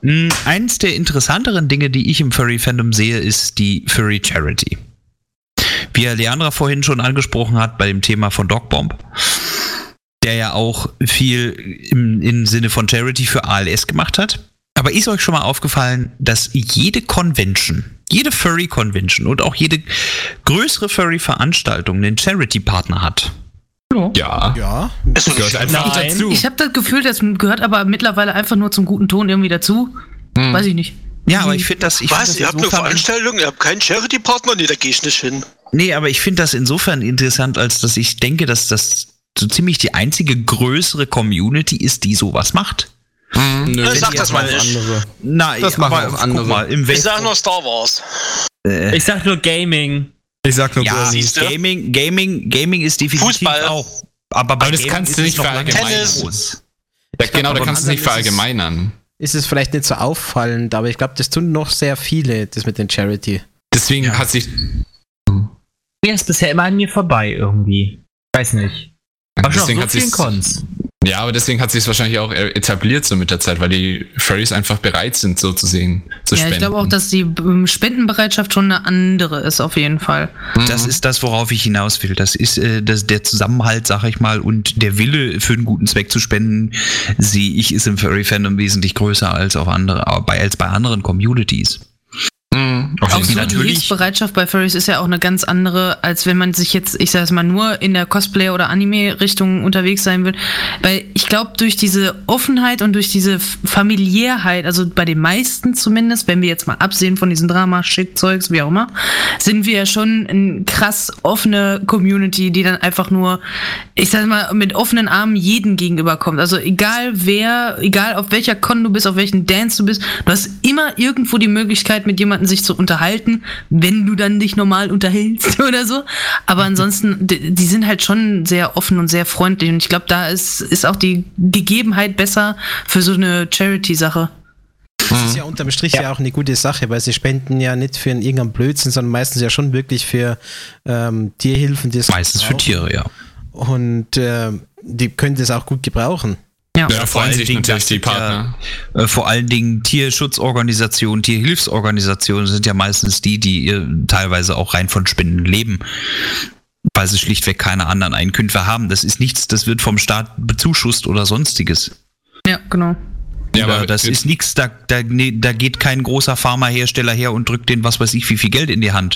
Eins der interessanteren Dinge, die ich im Furry-Fandom sehe, ist die Furry Charity. Wie Leandra vorhin schon angesprochen hat bei dem Thema von Dogbomb, der ja auch viel im Sinne von Charity für ALS gemacht hat. Aber ist euch schon mal aufgefallen, dass jede Convention, jede Furry-Convention und auch jede größere Furry-Veranstaltung einen Charity-Partner hat? Ja. Das gehört einfach dazu. Ich habe das Gefühl, das gehört aber mittlerweile einfach nur zum guten Ton irgendwie dazu. Weiß ich nicht. Ja, aber ich finde das... Was? Ihr habt eine Veranstaltung, ihr habt keinen Charity-Partner? Nee, da gehe ich nicht hin. Nee, aber ich finde das insofern interessant, als dass ich denke, dass das so ziemlich die einzige größere Community ist, die sowas macht. Nö, sag das mal nicht. Nein, das machen auch andere. Guck mal, Ich sag nur Star Wars. Ich sag nur Gaming. Ich sag nur Gaming ist definitiv Fußball auch. Aber das kannst du nicht verallgemeinern. Tennis. Ja, genau, da kannst du es nicht verallgemeinern. Ist es vielleicht nicht so auffallend, aber ich glaube, das tun noch sehr viele, das mit den Charity. Deswegen hat sich... Mir ist bisher immer an mir vorbei irgendwie. Weiß nicht. Aber schon Deswegen auf so vielen Cons. Ja, aber deswegen hat sich es wahrscheinlich auch etabliert so mit der Zeit, weil die Furries einfach bereit sind, so zu sehen, zu spenden. Ja, ich glaube auch, dass die Spendenbereitschaft schon eine andere ist, auf jeden Fall. Das ist das, worauf ich hinaus will. Das ist der Zusammenhalt, sag ich mal, und der Wille für einen guten Zweck zu spenden, sehe ich, ist im Furry-Fandom wesentlich größer als bei anderen Communities. Auch so die Hilfsbereitschaft bei Furries ist ja auch eine ganz andere, als wenn man sich jetzt, ich sag es mal, nur in der Cosplay- oder Anime-Richtung unterwegs sein will. Weil ich glaube, durch diese Offenheit und durch diese Familiärheit, also bei den meisten zumindest, wenn wir jetzt mal absehen von diesen Drama-Shit-Zeugs, wie auch immer, sind wir ja schon eine krass offene Community, die dann einfach nur, ich sag mal, mit offenen Armen jeden gegenüberkommt. Also egal auf welcher Con du bist, auf welchen Dance du bist, du hast immer irgendwo die Möglichkeit, mit jemandem sich zu unterhalten, wenn du dann dich normal unterhältst oder so. Aber ansonsten, die sind halt schon sehr offen und sehr freundlich. Und ich glaube, da ist auch die Gegebenheit besser für so eine Charity-Sache. Das ist ja unterm Strich ja auch eine gute Sache, weil sie spenden ja nicht für irgendeinen Blödsinn, sondern meistens ja schon wirklich für Tierhilfen. Meistens für Tiere, ja. Und die können das auch gut gebrauchen. Ja, freuen sich natürlich die Partner. Vor allen Dingen Tierschutzorganisationen, Tierhilfsorganisationen sind ja meistens die teilweise auch rein von Spenden leben, weil sie schlichtweg keine anderen Einkünfte haben. Das ist nichts, das wird vom Staat bezuschusst oder sonstiges. Ja, genau. Ja, aber das ist nichts, da geht kein großer Pharmahersteller her und drückt denen was weiß ich wie viel Geld in die Hand.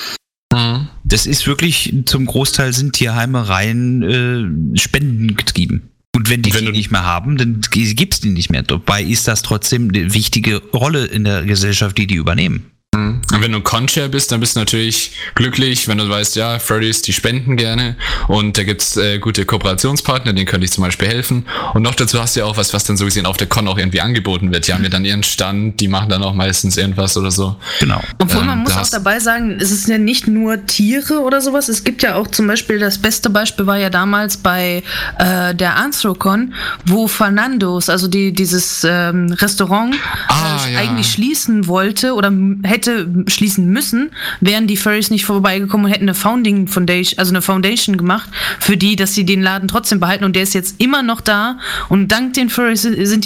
Das ist wirklich, zum Großteil sind Tierheime rein spendengetrieben. Und wenn die nicht mehr haben, dann gibt's die nicht mehr. Dabei ist das trotzdem eine wichtige Rolle in der Gesellschaft, die übernehmen. Und wenn du Conchair bist, dann bist du natürlich glücklich, wenn du weißt, ja, Furries, die spenden gerne und da gibt's gute Kooperationspartner, denen könnte ich zum Beispiel helfen. Und noch dazu hast du ja auch was dann so gesehen auf der Con auch irgendwie angeboten wird. Die haben ja dann ihren Stand, die machen dann auch meistens irgendwas oder so. Genau. Obwohl man muss auch dabei sagen, es ist ja nicht nur Tiere oder sowas, es gibt ja auch zum Beispiel, das beste Beispiel war ja damals bei der Anthrocon, wo Fernandos, also dieses Restaurant eigentlich schließen wollte oder hätte schließen müssen, wären die Furries nicht vorbeigekommen und hätten eine Foundation gemacht für die, dass sie den Laden trotzdem behalten, und der ist jetzt immer noch da, und dank den Furries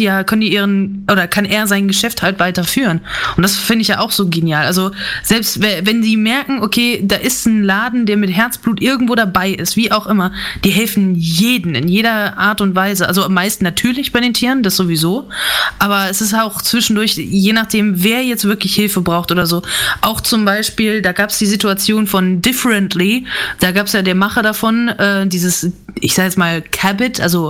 kann er sein Geschäft halt weiterführen, und das finde ich ja auch so genial. Also selbst wenn die merken, okay, da ist ein Laden, der mit Herzblut irgendwo dabei ist, wie auch immer, die helfen jeden in jeder Art und Weise, also am meisten natürlich bei den Tieren, das sowieso, aber es ist auch zwischendurch, je nachdem, wer jetzt wirklich Hilfe braucht oder so. Auch zum Beispiel, da gab es die Situation von Differently, da gab es ja der Macher davon, dieses, ich sag jetzt mal, Cabbit, also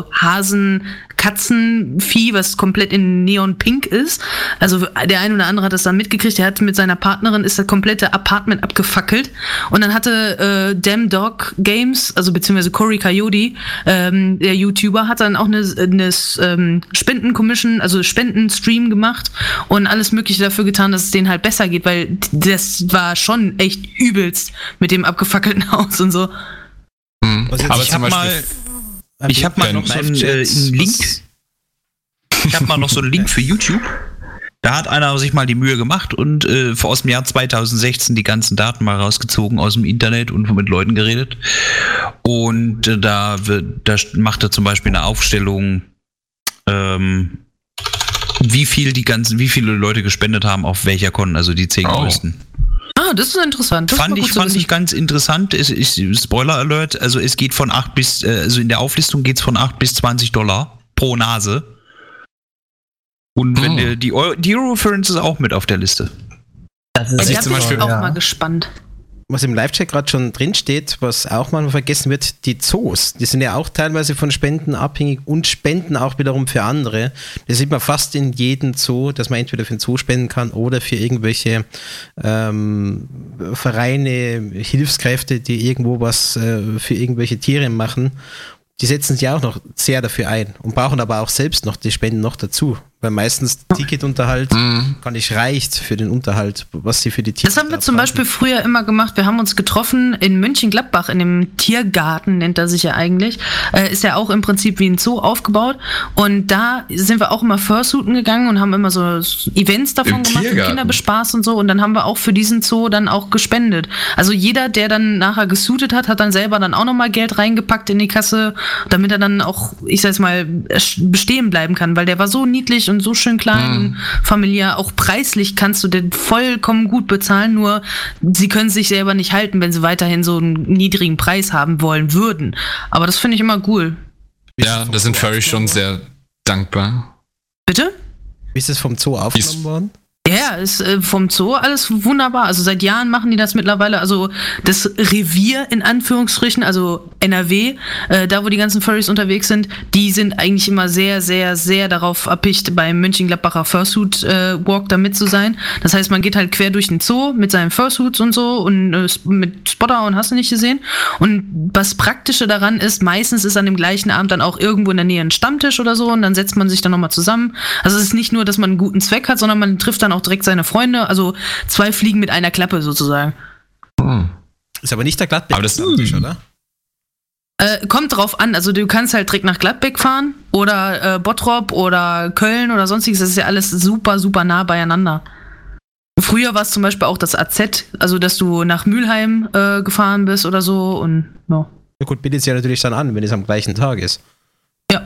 Katzenvieh, was komplett in Neon-Pink ist. Also der eine oder andere hat das dann mitgekriegt, der hat mit seiner Partnerin ist das komplette Apartment abgefackelt, und dann hatte Damn Dog Games, also beziehungsweise Cory Coyote, der YouTuber, hat dann auch eine Spenden-Commission, also Spendenstream gemacht und alles mögliche dafür getan, dass es denen halt besser geht, weil das war schon echt übelst mit dem abgefackelten Haus und so. Aber ich habe mal noch so einen Link. Ich habe mal noch so einen Link für YouTube. Da hat einer sich mal die Mühe gemacht und aus dem Jahr 2016 die ganzen Daten mal rausgezogen aus dem Internet und mit Leuten geredet. Und da macht er zum Beispiel eine Aufstellung, wie viele Leute gespendet haben, auf welcher Con, also die 10 größten. Ah, das ist interessant. Das fand ich ganz interessant. Spoiler Alert, also es geht von 8 bis, also in der Auflistung geht es von 8 bis $20 pro Nase. Und wenn die Eurofurence ist auch mit auf der Liste. Das ist ich zum Beispiel auch mal gespannt. Was im Live-Chat gerade schon drin steht, was auch manchmal vergessen wird, die Zoos, die sind ja auch teilweise von Spenden abhängig und spenden auch wiederum für andere. Das sieht man fast in jedem Zoo, dass man entweder für den Zoo spenden kann oder für irgendwelche Vereine, Hilfskräfte, die irgendwo was für irgendwelche Tiere machen. Die setzen sich auch noch sehr dafür ein und brauchen aber auch selbst noch die Spenden noch dazu. Weil meistens Ticketunterhalt gar nicht reicht für den Unterhalt, was sie für die Tiere. Das haben wir zum Beispiel früher immer gemacht. Wir haben uns getroffen in Mönchengladbach, in dem Tiergarten, nennt er sich ja eigentlich. Ist ja auch im Prinzip wie ein Zoo aufgebaut. Und da sind wir auch immer Fursuiten gegangen und haben immer so Events davon gemacht, Kinder bespaßt und so. Und dann haben wir auch für diesen Zoo dann auch gespendet. Also jeder, der dann nachher gesuitet hat, hat dann selber dann auch nochmal Geld reingepackt in die Kasse, damit er dann auch, ich sag's mal, bestehen bleiben kann. Weil der war so niedlich und so schön klein und familiär. Auch preislich kannst du den vollkommen gut bezahlen, nur sie können sich selber nicht halten, wenn sie weiterhin so einen niedrigen Preis haben wollen würden. Aber das finde ich immer cool. Ja, da sind Furry schon sehr dankbar. Bitte? Wie ist es vom Zoo aufgenommen worden? Ja, ist vom Zoo alles wunderbar. Also seit Jahren machen die das mittlerweile. Also das Revier in Anführungsstrichen, also NRW, da wo die ganzen Furries unterwegs sind, die sind eigentlich immer sehr, sehr, sehr darauf erpicht, beim Mönchengladbacher Fursuit Walk da mit zu sein. Das heißt, man geht halt quer durch den Zoo mit seinen Fursuits und so und mit Spotter und hast du nicht gesehen. Und was Praktische daran ist, meistens ist an dem gleichen Abend dann auch irgendwo in der Nähe ein Stammtisch oder so und dann setzt man sich dann nochmal zusammen. Also es ist nicht nur, dass man einen guten Zweck hat, sondern man trifft dann auch direkt seine Freunde, also 2 Fliegen mit einer Klappe sozusagen. Ist aber nicht der Gladbeck-Stammtisch, oder? Kommt drauf an, also du kannst halt direkt nach Gladbeck fahren oder Bottrop oder Köln oder sonstiges, das ist ja alles super, super nah beieinander. Früher war es zum Beispiel auch das AZ, also dass du nach Mülheim gefahren bist oder so und ja. Ja gut, bietet es ja natürlich dann an, wenn es am gleichen Tag ist. Ja.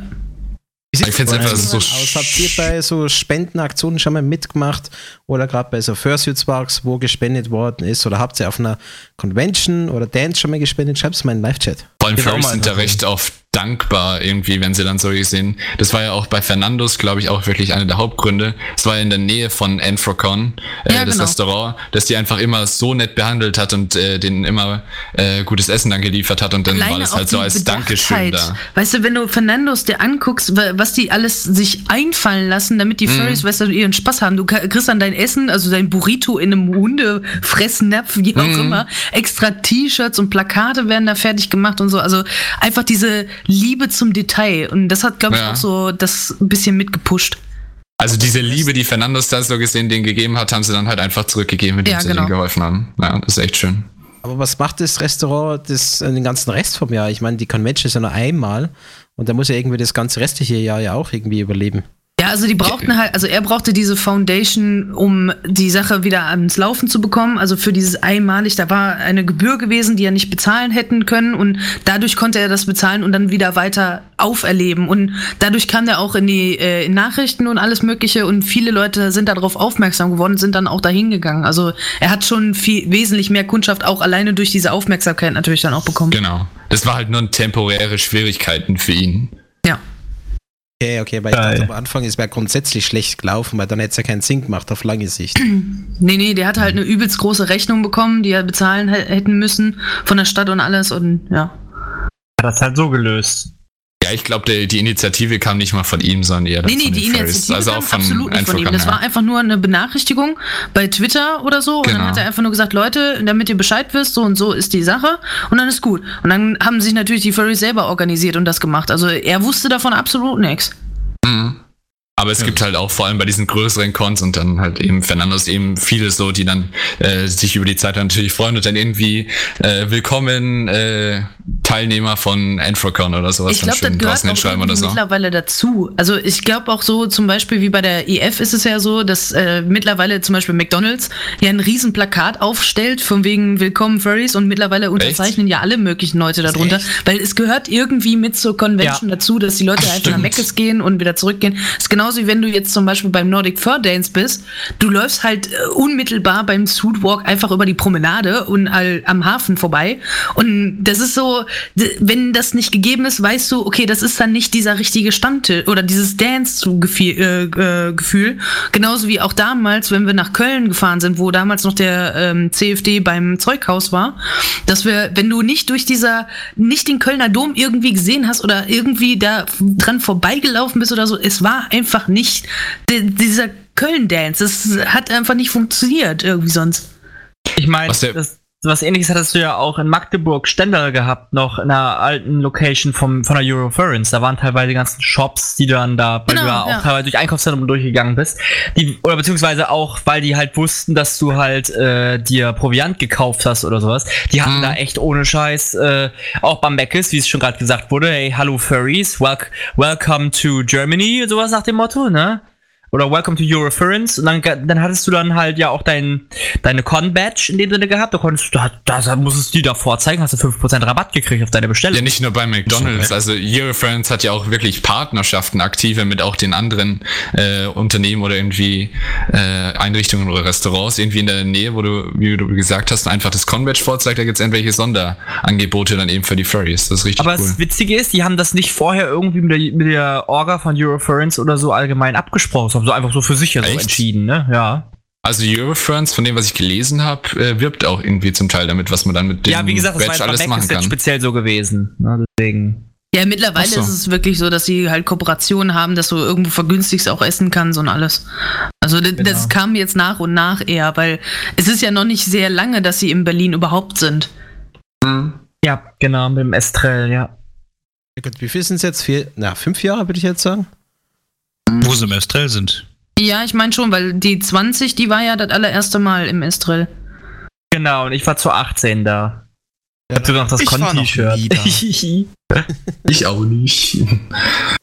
Ich finde es einfach so habt ihr bei so Spendenaktionen schon mal mitgemacht oder gerade bei so Fursuit-Sparks, wo gespendet worden ist, oder habt ihr auf einer Convention oder Dance schon mal gespendet? Schreibt es mal in den Live-Chat. Vor allem Furries sind da recht oft dankbar irgendwie, wenn sie dann so sehen. Das war ja auch bei Fernandos, glaube ich, auch wirklich einer der Hauptgründe. Es war ja in der Nähe von Anthrocon, das Restaurant, das die einfach immer so nett behandelt hat und denen immer gutes Essen dann geliefert hat und dann alleine war das halt so als Dankeschön da. Weißt du, wenn du Fernandos dir anguckst, was die alles sich einfallen lassen, damit die Furries, weißt du, ihren Spaß haben. Du kriegst dann dein Essen, also dein Burrito in einem Hundefressnapf, wie auch immer, extra T-Shirts und Plakate werden da fertig gemacht und so. Also einfach diese Liebe zum Detail. Und das hat, glaube ich, auch so das ein bisschen mitgepusht. Also diese Liebe, die Fernandos da so gesehen denen gegeben hat, haben sie dann halt einfach zurückgegeben, indem sie denen geholfen haben. Ja, das ist echt schön. Aber was macht das Restaurant den ganzen Rest vom Jahr? Ich meine, die Convention ist ja nur einmal und da muss ja irgendwie das ganze restliche Jahr ja auch irgendwie überleben. Ja, also die brauchten halt, also er brauchte diese Foundation, um die Sache wieder ans Laufen zu bekommen. Also für dieses einmalig, da war eine Gebühr gewesen, die er nicht bezahlen hätten können und dadurch konnte er das bezahlen und dann wieder weiter auferleben. Und dadurch kam er auch in die Nachrichten und alles Mögliche und viele Leute sind darauf aufmerksam geworden, sind dann auch dahin gegangen. Also er hat schon wesentlich mehr Kundschaft auch alleine durch diese Aufmerksamkeit natürlich dann auch bekommen. Genau. Das war halt nur temporäre Schwierigkeiten für ihn. Ja. Okay, aber ich dachte am Anfang, es wäre grundsätzlich schlecht gelaufen, weil dann hätte es ja keinen Sinn gemacht auf lange Sicht. Nee, der hat halt eine übelst große Rechnung bekommen, die er bezahlen hätten müssen von der Stadt und alles und ja. Hat das halt so gelöst. Ja, ich glaube, die Initiative kam nicht mal von ihm, sondern eher von den die Initiative also kam absolut nicht von ihm. Das war einfach nur eine Benachrichtigung bei Twitter oder so. Und dann hat er einfach nur gesagt, Leute, damit ihr Bescheid wisst, so und so ist die Sache. Und dann ist gut. Und dann haben sich natürlich die Furries selber organisiert und das gemacht. Also er wusste davon absolut nichts. Mhm. Aber es gibt halt auch vor allem bei diesen größeren Cons und dann halt eben Fernandos eben viele so, die dann sich über die Zeit dann natürlich freuen und dann irgendwie willkommen Teilnehmer von Anthrocon oder sowas. Ich glaube, das gehört auch mittlerweile dazu. Also ich glaube auch so, zum Beispiel wie bei der EF ist es ja so, dass mittlerweile zum Beispiel McDonald's ja ein riesen Plakat aufstellt, von wegen Willkommen Furries, und mittlerweile unterzeichnen ja alle möglichen Leute darunter, weil es gehört irgendwie mit zur Convention dazu, dass die Leute einfach nach Mc's gehen und wieder zurückgehen. Das ist genauso wie wenn du jetzt zum Beispiel beim Nordic Fur Dance bist, du läufst halt unmittelbar beim Suitwalk einfach über die Promenade und am Hafen vorbei, und das ist so, wenn das nicht gegeben ist, weißt du, okay, das ist dann nicht dieser richtige Stammtisch oder dieses Dance-Gefühl. Genauso wie auch damals, wenn wir nach Köln gefahren sind, wo damals noch der CFD beim Zeughaus war, dass wir, wenn du nicht nicht den Kölner Dom irgendwie gesehen hast oder irgendwie da dran vorbeigelaufen bist oder so, es war einfach nicht dieser Köln-Dance. Das hat einfach nicht funktioniert irgendwie sonst. Ich meine, was Ähnliches hattest du ja auch in Magdeburg Stendal gehabt, noch in einer alten Location von der Eurofurence. Da waren teilweise die ganzen Shops, die du dann da, weil du ja auch teilweise durch Einkaufszentrum durchgegangen bist, oder beziehungsweise auch, weil die halt wussten, dass du halt dir Proviant gekauft hast oder sowas. Die hatten da echt ohne Scheiß, auch beim Mc's, wie es schon gerade gesagt wurde, hey, hallo Furries, welcome to Germany, sowas nach dem Motto, ne? Oder Welcome to Eurofurence, und dann hattest du dann halt ja auch deine Con-Badge in dem Sinne gehabt, da musstest du die da vorzeigen, hast du 5% Rabatt gekriegt auf deine Bestellung. Ja, nicht nur bei McDonald's, also Eurofurence hat ja auch wirklich Partnerschaften aktive mit auch den anderen Unternehmen oder irgendwie Einrichtungen oder Restaurants, irgendwie in der Nähe, wo du, wie du gesagt hast, einfach das Con-Badge vorzeigt, da gibt's irgendwelche Sonderangebote dann eben für die Furries, das ist richtig cool. Aber das Witzige ist, die haben das nicht vorher irgendwie mit der Orga von Eurofurence oder so allgemein abgesprochen, so einfach so für sich so entschieden, ne? Ja. Also Eurofurence, von dem, was ich gelesen habe, wirbt auch irgendwie zum Teil damit, was man dann mit dem Badge alles machen kann. Ja, speziell so gewesen, ne? Deswegen. Ja, mittlerweile ist es wirklich so, dass sie halt Kooperationen haben, dass du irgendwo vergünstigst auch essen kannst und alles. Also das kam jetzt nach und nach eher, weil es ist ja noch nicht sehr lange, dass sie in Berlin überhaupt sind. Ja, genau, mit dem Estrell, ja. Ja gut, wie viel sind es jetzt? 5 Jahre, würde ich jetzt sagen. Wo sie im Estrell sind. Ja, ich meine schon, weil die 20, die war ja das allererste Mal im Estrell. Genau, und ich war zu 18 da. Ich hab sogar noch das Con-T-Shirt. Ich auch nicht.